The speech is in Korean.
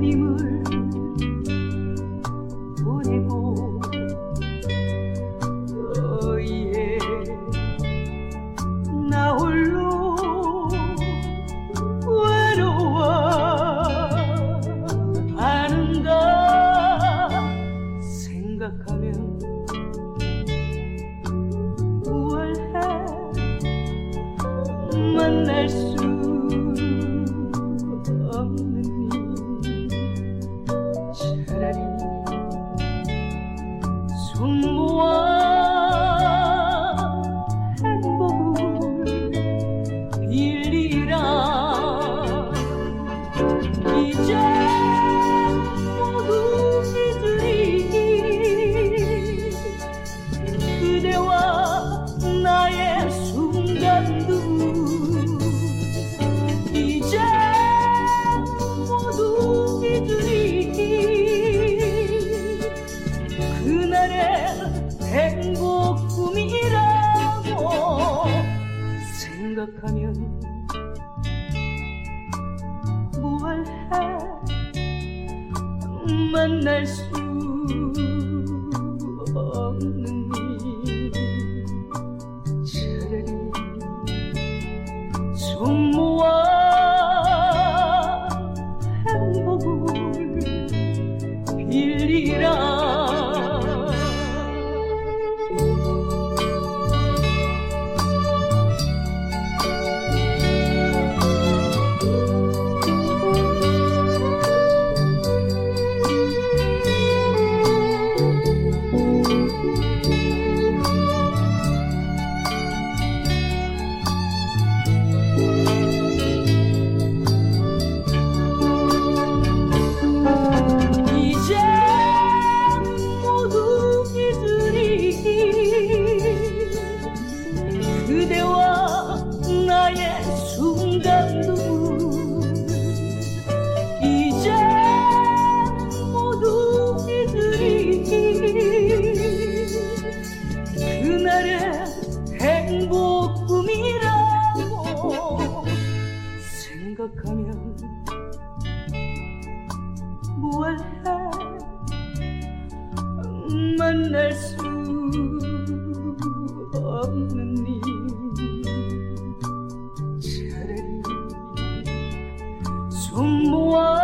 그림을 보내고 예 나 홀로 외로워하는가 생각하면 우월해 만날 수 없는 일 차라리 손 모아 행복을 빌리라 이제 모두 잊으리 그대와 나의 순간들 이제 모두 잊으리 그날의 행복 꿈이라고 생각하면 무얼해 만날 수 없는 일 차라리 손 모아 행복을 빌리라 이제 모두 잊으리 그대와 나의 순간들 이제 모두 잊으리 그날의 행복 꿈이라고 생각하면 무얼해 만날 수 없는 일 차라리 손 모아